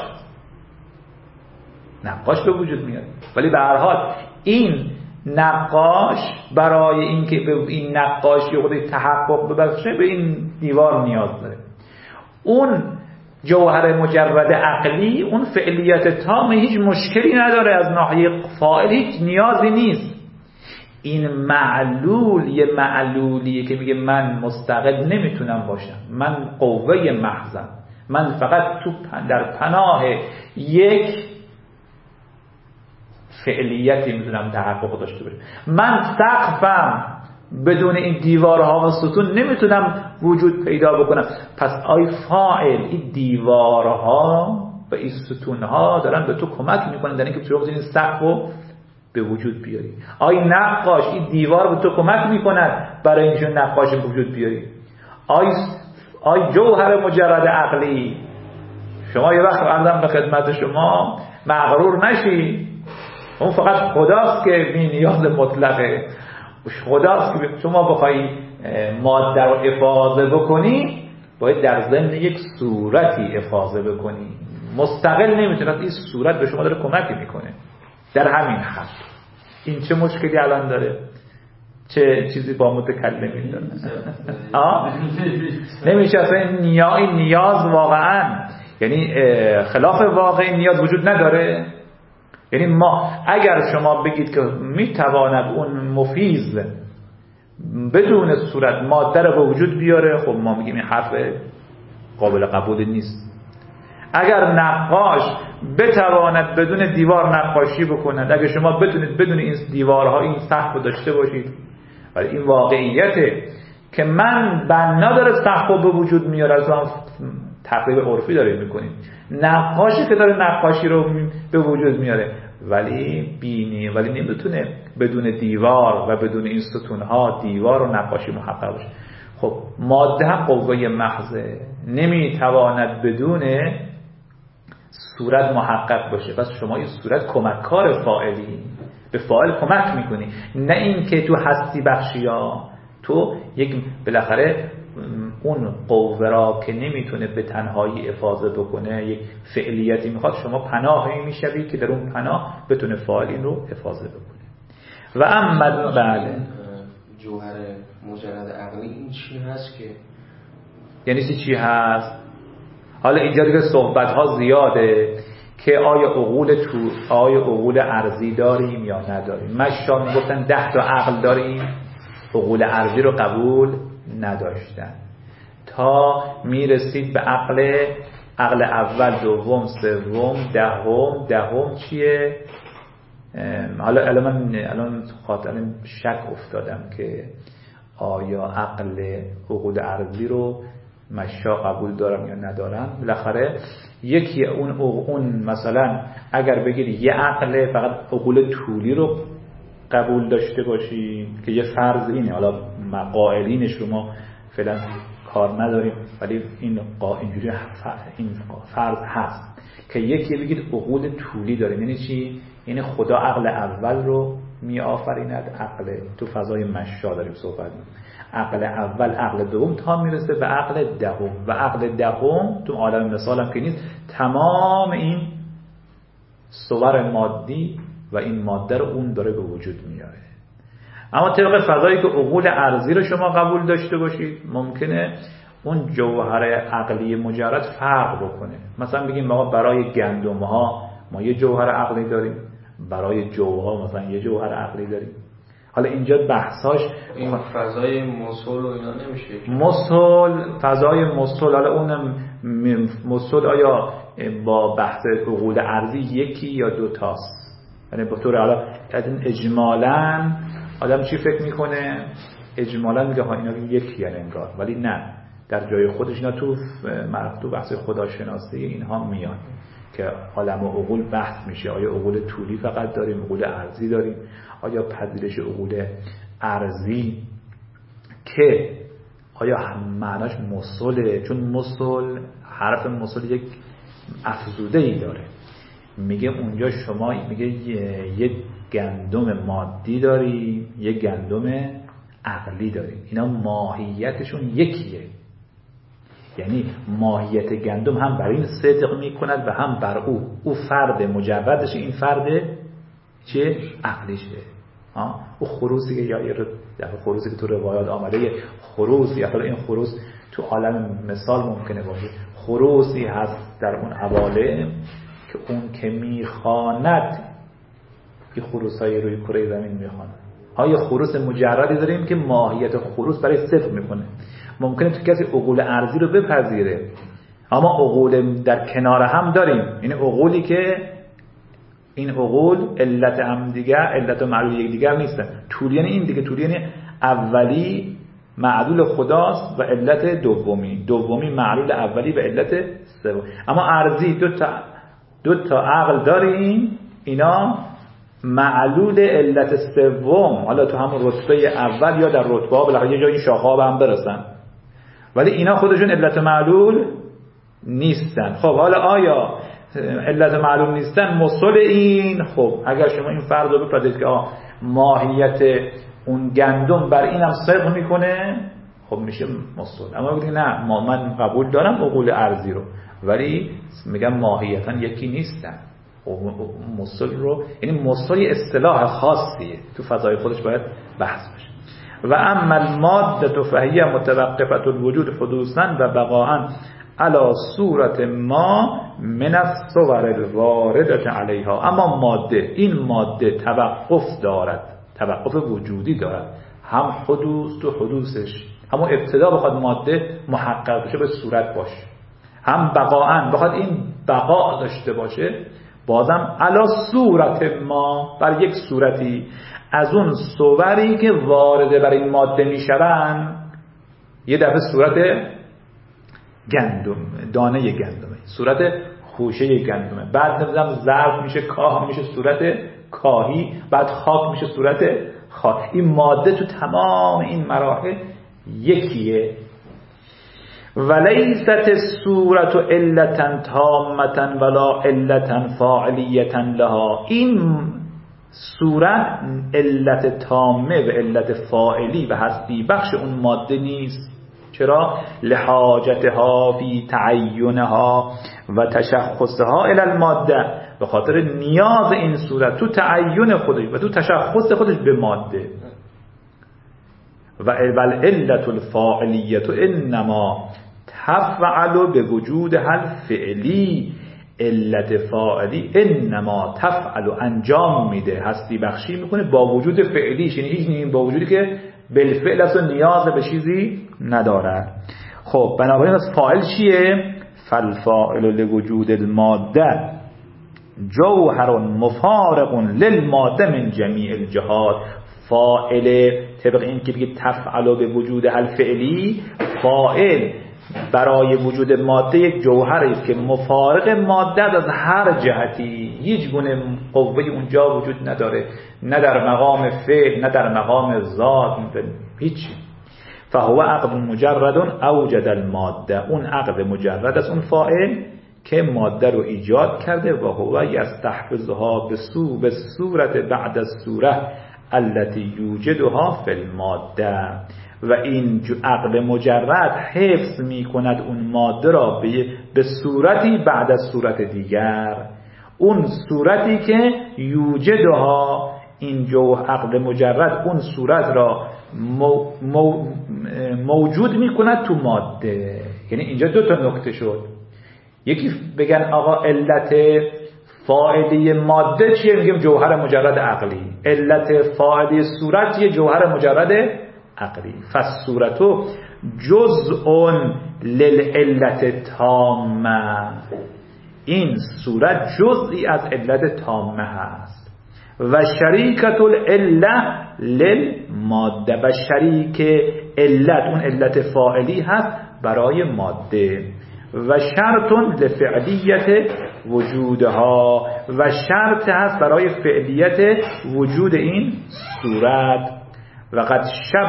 نقاش به وجود میاد. ولی به هر حال این نقاش برای اینکه به این نقاشی خودش تحقق ببخشه به این دیوار نیاز داره. اون جوهر مجرد عقلی، اون فعلیت تام، هیچ مشکلی نداره، از ناحیه فاعل هیچ نیازی نیست. این معلول یه معلولیه که میگه من مستقل نمیتونم باشم، من قوه محضم، من فقط در پناه یک فعلیتی میتونم تحقق داشته باشم. من سقفم، بدون این دیوارها و ستون نمیتونم وجود پیدا بکنم. پس آی فاعل، این دیوارها و این ستونها دارن به تو کمک میکنن در اینکه تو این سقف رو به وجود بیاری. آی نقاش این دیوار به تو کمک میکند برای اینکه نقاشی به وجود بیاری. آی جوهر مجرد عقلی، شما یه وقت عرضم به خدمت شما مغرور نشی، اون فقط خداست که بی نیاز مطلقه، خداست که شما بخوای ماده رو افاضه بکنی باید در ضمن یک صورتی افاضه بکنی، مستقل نمیتونه. این صورت به شما داره کمکی میکنه در همین حد. این چه مشکلی الان داره؟ چه چیزی با متکلمین داره؟ نمیشه اصلا. نیاز واقعا یعنی خلاف واقع نیاز وجود نداره. یعنی ما اگر شما بگید که میتواند اون مفیز بدون صورت ماده رو به وجود بیاره، خب ما میگیم این حرف قابل قبول نیست. اگر نقاش بتواند بدون دیوار نقاشی بکند، اگر شما بتونید بدون این دیوارها این سقف رو داشته باشید، ولی این واقعیته که من بنا داره سقف رو به وجود میاره، از هم تقریب عرفی داره میکنیم، نقاشی که داره نقاشی رو به وجود میاره ولی نمیتونه بدون دیوار و بدون این ستونها دیوار و نقاشی محقق باشه. خب ماده هم قوه محضه، نمیتواند بدون صورت محقق باشه. پس شما این صورت کمککار فاعلی، به فاعل کمک میکنی، نه این که تو هستی بخشی ها تو یک بالاخره اون قوه را که نمیتونه به تنهایی افاضه بکنه، یک فعلیتی میخواد، شما پناهی میشوی که در اون پناه بتونه فاعل این رو افاضه بکنه. و اما بله جوهر مجرد عقلی این چی هست که یعنی چی هست؟ حالا اینجا دیگه صحبت ها زیاده که آیا عقول ارضی داریم یا نداریم. مشا میگفتن 10 تا عقل داریم، عقول ارضی رو قبول نداشتن تا میرسید به عقل اول، دوم، سوم، دهم چیه؟ حالا من خاطر شک افتادم که آیا عقول ارضی رو مشا قبول دارم یا ندارم. بالاخره یکی اون مثلا اگر بگید یه عقل فقط عقول طولی رو قبول داشته باشی که یه فرض اینه، حالا قائلینش رو ما فعلا کار نداریم ولی اینجوری این فرض هست که یکی بگید عقول طولی داریم. یعنی چی؟ یعنی خدا عقل اول رو می آفریند، عقل تو فضای مشا داریم صحبت می‌کنیم، عقل اول، عقل دوم تا میرسه به عقل دهم، و عقل دهم تو عالم مثال هم که نیست، تمام این صور مادی و این ماده رو اون داره به وجود میاره. اما طبق فضایی که عقول ارضی رو شما قبول داشته باشید ممکنه اون جوهر عقلی مجرد فرق بکنه. مثلا بگیم آقا برای گندم ها ما یه جوهر عقلی داریم، برای جوها مثلا یه جوهر عقلی داریم. حالا اینجا بحثاش این فضای موصول و اینا نمیشه. فضای موصول، حالا اونم موصول آیا با بحث عقول ارضی یکی یا دو تاست؟ یعنی به طور حالا اجمالاً آدم چی فکر میکنه؟ اجمالاً میگه ها اینا یکی یعنی انگار، ولی نه، در جای خودش اینا تو بحث خداشناسی اینها میاد که عالم و عقول بحث میشه. آیا عقول طولی فقط داریم، عقول ارضی داریم؟ آیا پذیرش عقول ارضی که آیا معناش موصوله؟ چون موصول، حرف موصول یک افزوده ای داره. میگه اونجا شما میگه یک گندم مادی داری، یک گندم عقلی داری، اینا ماهیتشون یکیه. یعنی ماهیت گندم هم بر این صدق میکند و هم بر او فرد مجردش، این فرد چه؟ عقلیشه. او خروسی که یا خروسی که تو روایات آمده، یه خروس، یا این خروس تو عالم مثال ممکنه باشه، خروسی هست در اون حواله که اون که میخواند این خروسای روی کره زمین میخواند. یه خروس مجردی داریم که ماهیت خروس برای صدق میکنه. ممکنه تو کسی عقول ارضی رو بپذیره، اما عقول در کنار هم داریم. این عقولی که این عقول علت هم دیگر، علت و معلول یک دیگر نیستن. طولی یعنی این دیگه، طولی یعنی اولی معلول خداست و علت دومی معلول اولی و علت سومی. اما ارضی دو تا دو تا عقل داریم، اینا معلول علت سوم، حالا تو همون رتبه اول یا در رتبه ها بالاخره یه جایی شاخه ها به هم برسن، ولی اینا خودشون علت معلول نیستن. خب حالا آیا علت معلول نیستن مصل این؟ خب اگر شما این فرض رو بپذیرید که ماهیت اون گندم بر اینم صدق میکنه، خب میشه مصل. اما بگید نه، من قبول دارم عقول ارضی رو، ولی میگم ماهیتا یکی نیستن. مصل رو، یعنی مصل اصطلاح خاصیه، تو فضای خودش باید بحث بشه. و اما الماده فهی متوقفه الوجود حدوثا و بقاء علی صورت ما من الصور الوارده علیها. اما ماده، این ماده توقف دارد، توقف وجودی دارد، هم حدوث تو حدوثش، همون ابتدا بخواد ماده محقق بشه به صورت باشه، هم بقاء بخواد این بقا داشته باشه، بازم علی صورت ما، بر یک صورتی از اون صوری که وارده بر این ماده میشوند. یه دفعه صورت گندم، دانه گندمه، صورت خوشه گندمه، بعد نمیدونم ظرف میشه، کاه میشه صورت کاهی، بعد خاک میشه صورت خاک. این ماده تو تمام این مراحل یکیه. ولیست الصورت علتا تامتا ولا علتا فاعلیتا لها. این صورت علت تامه و علت فاعلی و هستی بخش اون ماده نیست. چرا؟ لحاجتها فی تعینها و تشخصها الی الماده، به خاطر نیاز این صورت تو تعین خودش و تو تشخص خودش به ماده. و العلت الفاعلیه انما تفعل به وجود هل فعلی. علت فاعلی انما تفعل، انجام میده، هستی بخشی میکنه با وجود فعلیش، یعنی هیچ با وجودی که بالفعل است و نیاز به چیزی نداره. خب بنابراین از فاعل چیه؟ فالفاعل لوجود الماده جوهر مفارق للماده من جمیع الجهات. فاعل طبق این که بگید تفعل به وجود هل فعلی، فاعل برای وجود ماده یک جوهری است که مفارق ماده از هر جهتی، هیچ گونه قوه اونجا وجود نداره، نه در مقام فعل نه در مقام ذات، هیچ. فهو عقد مجرد اوجد الماده. اون عقد مجرد از اون فاعل که ماده رو ایجاد کرده. و هو یستحفظها به صورت بعد الصوره التي یوجدها فی الماده. و این عقد مجرد حفظ می کند اون ماده را به صورتی بعد از صورت دیگر. اون صورتی که یوجدها، این عقد مجرد اون صورت را موجود می کند تو ماده. یعنی اینجا دو تا نکته شد. یکی بگن آقا علت فاعلی ماده چیه؟ میگیم جوهر مجرد عقلی. علت فاعلی صورت یه جوهر مجرد عقلی. فالصورتو جزء للعلت تامه. این صورت جزئی از علت تامه هست. و شریکت العله للماده. و شریک علت، اون علت فاعلی هست برای ماده. و شرط لفعلیت وجودها. و شرط هست برای فعلیت وجود این صورت. وقد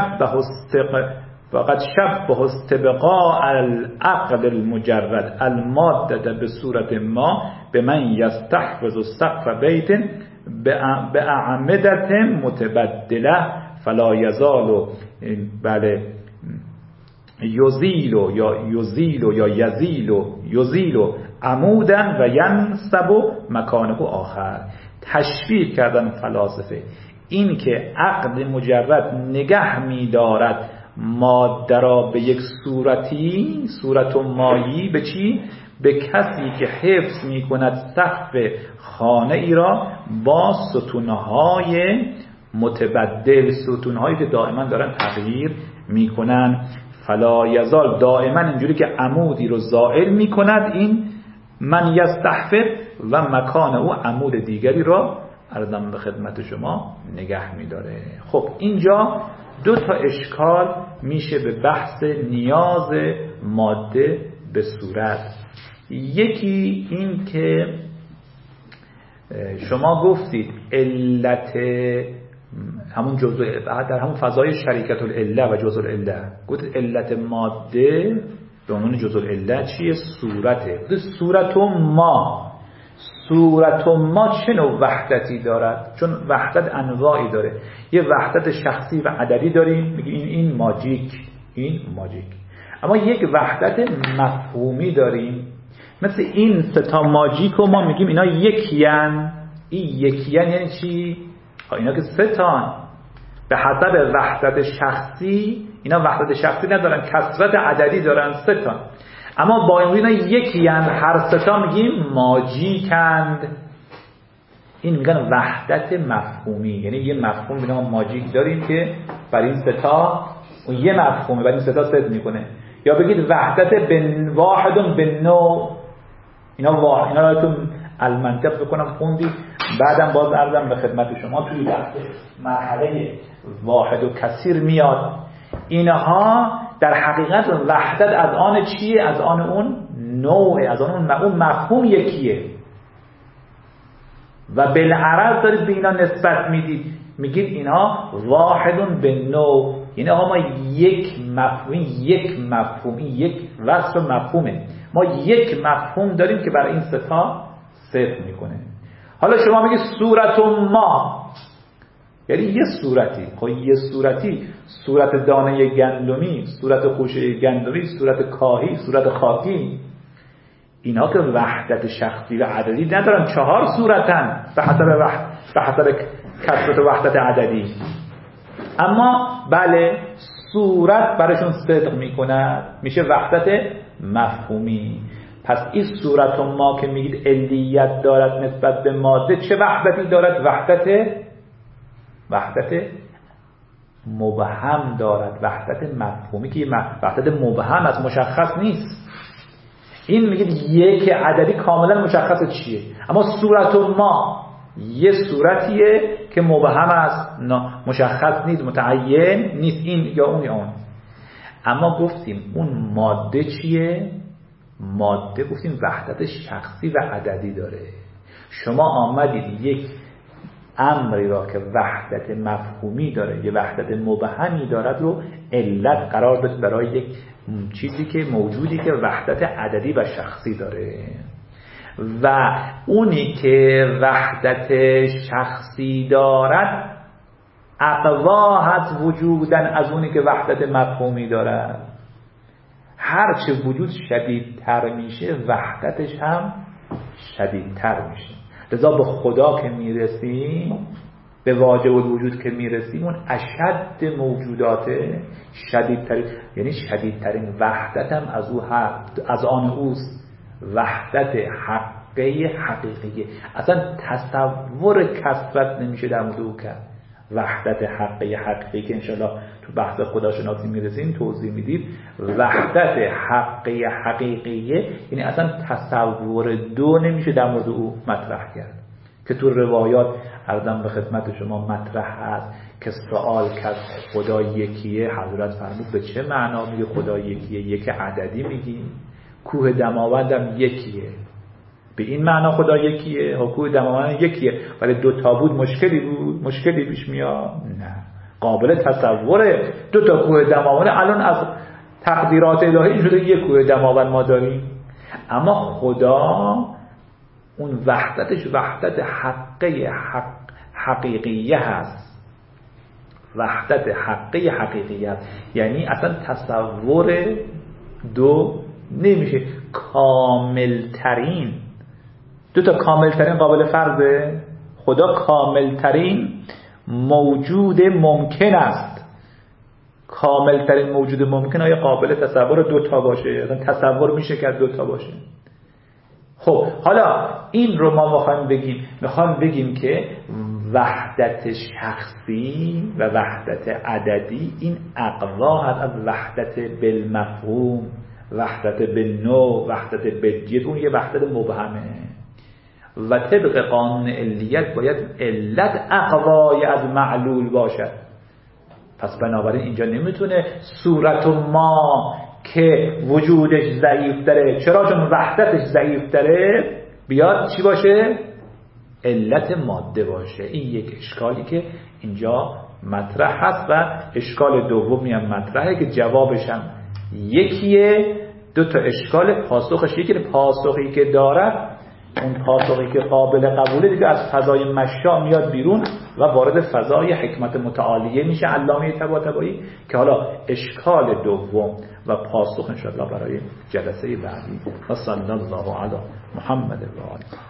شبه استبقاء العقد المجرد الماده به صورت ما به من یستحفظ سقف بیت به اعمدت متبدله فلا یزال بله یزیل عمودا و ینصب مکانه آخر. تشبیه کردن فلاسفه این که عقد مجرد نگه می دارد ماده را به یک صورتی، صورت و مایی، به چی؟ به کسی که حفظ می کند سقف خانه ای را با ستونهای متبدل، ستونهایی که دائما دارن تغییر می کنن. فلا یزال، دائما اینجوری که عمودی رو زائل می کند این من یستحفظ و مکان او عمود دیگری را عرضم به خدمت شما نگه می داره. خب اینجا دو تا اشکال میشه به بحث نیاز ماده به صورت. یکی این که شما گفتید علت همون جزء در همون فضای شریکت العله و جزء العله گفتید علت ماده به عنوان جزء العله چیه؟ صورته. صورت ما چه نوع وحدتی دارد؟ چون وحدت انواعی داره. یه وحدت شخصی و عددی داریم، میگیم این ماجیک، این ماجیک. اما یک وحدت مفهومی داریم، مثل این ستا ماجیک و ما میگیم اینا یکیان. این یکیان یعنی چی؟ اینا که ستان. به حسب وحدت شخصی اینا وحدت شخصی ندارن، کثرت عددی دارن، ستان. اما با این اینا یکیان، هر ستا میگیم ماجیکند. این میگن وحدت مفهومی، یعنی یه مفهوم به نام ماجیک داریم که برای این ستا اون یه مفهومه برای این ستا ست میکنه. یا بگید وحدت واحد به نوع. اینا رو تو المنطق بکنم خوندی. بعدم باز عرضم به خدمت شما توی مرحله واحد و کثیر میاد. اینها در حقیقت وحدت از آن چیه؟ از آن اون نوع، از آن اون مفهوم یکیه و بالعرض دارید به اینا نسبت میدید، میگید اینها واحدون به نوع. یعنی آقا ما یک مفهوم یک وصف مفهومه. ما یک مفهوم داریم که برای این ستا صرف میکنه. حالا شما میگید صورت ما، یعنی یه صورتی. خب یه صورتی، صورت دانه گندمی، صورت خوشه گندمی، صورت کاهی، صورت خاکی، اینا که وحدت شخصی و عددی ندارن، 4 صورتن به حسب کثرت و وحدت عددی. اما بله صورت براشون صدق میکنه، میشه وحدت مفهومی. پس این صورت ما که میگید علیت دارد نسبت به ماده، چه وحدتی دارد؟ وحدت مبهم دارد، وحدت مفهومی که وحدت مبهم از مشخص نیست. این میگید یک عددی کاملا مشخصه چیه، اما صورت ما یه صورتیه که مبهم است، مشخص نیست، متعین نیست، این یا اون یا اون. اما گفتیم اون ماده چیه؟ ماده گفتیم وحدت شخصی و عددی داره. شما آمدید یک امری را که وحدت مفهومی داره، یه وحدت مبهمی دارد رو علت قرار داد برای یک چیزی که موجودی که وحدت عددی و شخصی داره. و اونی که وحدت شخصی دارد اقوا هست وجودن از اونی که وحدت مفهومی دارد. هرچه وجود شدیدتر میشه وحدتش هم شدیدتر میشه. لذا به خدا که میرسیم، به واجب الوجود که میرسیم، اون اشد موجودات شدیدترین، یعنی شدیدترین وحدت هم از آن اوست. وحدت حقیقیه. اصلا تصور کثرت نمیشه در مورد او کرد. وحدت حقیقی که انشالله تو بحث خداشناسی میرسیم توضیح میدید. وحدت حقیقیه یعنی اصلا تصور دو نمیشه در مورد او مطرح کرد، که تو روایات عرضم به خدمت شما مطرح هست که سوال کرد خدا یکیه، حضرت فرمود به چه معنا میگه خدا یکیه؟ یک عددی میگی؟ کوه دماوندم یکیه، به این معنا خدا یکیه؟ کوه دماوند یکیه ولی 2 تا بود مشکلی پیش میاد؟ نه، قابل تصوره. 2 تا کوه دماوند الان از تقدیرات الهی شده یک کوه دماوند ما داریم. اما خدا اون وحدتش وحدت حقیقیه هست. وحدت حقیقیه هست یعنی اصلا تصور دو نمیشه. کاملترین 2 تا کاملترین قابل فرضه. خدا کاملترین موجود ممکن است. کاملترین موجود ممکن آیا قابل تصور 2 تا باشه؟ اصلا تصور میشه که 2 تا باشه؟ خب حالا این رو ما میخوایم بگیم که وحدت شخصی و وحدت عددی این اقوا هست از وحدت بالمفهوم، وحدت بالنوع، وحدت بالجد. اون یه وحدت مبهمه و طبق قانون علیت باید علت اقوای از معلول باشد. پس بنابراین اینجا نمیتونه صورت ما که وجودش ضعیف داره، چرا؟ چون وحدتش ضعیف داره، بیاد چی باشه؟ علت ماده باشه. این یک اشکالی که اینجا مطرح هست و اشکال دومی هم مطرحه که جوابش هم یکیه. دو تا اشکال پاسخش یکی، پاسخی که داره اون پاسخی که قابل قبوله دیگه از فضای مشاع میاد بیرون و وارد فضای حکمت متعالیه میشه علامه طباطبایی، که حالا اشکال دوم و پاسخ انشاءالله برای جلسه بعدی. و صلی الله علی محمد و آله.